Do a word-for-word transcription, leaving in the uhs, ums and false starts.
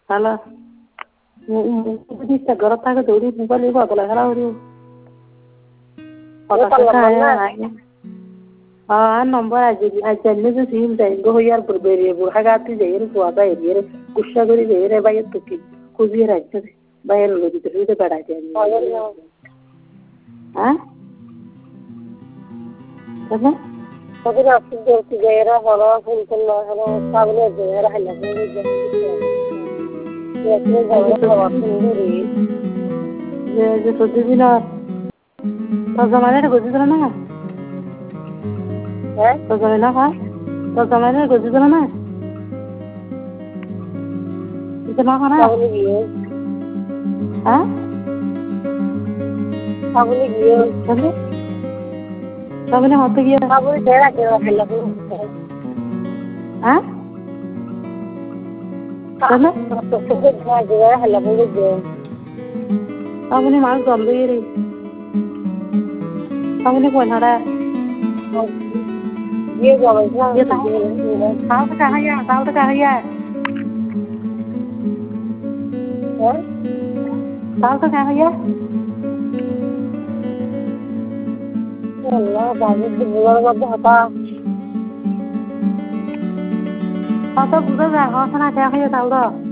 Halo. Ini segera tak duri bukan ibu atau lah hari. Pada saya. Ah, nomor aja aja ni tu sim dah. Go yar berberi burhaga tu jadi suara ini. Kusha gori jadi bayar tu ki. Kuzi raja bayar lagi tu itu pada aja. Ah? Apa? Tapi nak kerja kerja orang pun kena orang sabun kerja orang hendak kerja. Ya, kerja orang pun diri. Ya, jadi tu di mana? तो ज़माने में गुज़र ना है हैं तो ज़माने ना है तो ज़माने में गुज़र ना है इतना खाना है हाँ साबुन किए चले साबुन हाथ किए साबुन तेरा क्या है लगो हाँ चले तो सुबह क्या जगह है लगो जो साबुन माल जल्दी ही रही साबुन कौन हरा ये जो ये साल का कहाँ है साल का कहाँ है साल का कहाँ है अल्लाह बाबू से बुरा बाबू हटा साल का बुरा जाएगा खाना क्या है साल का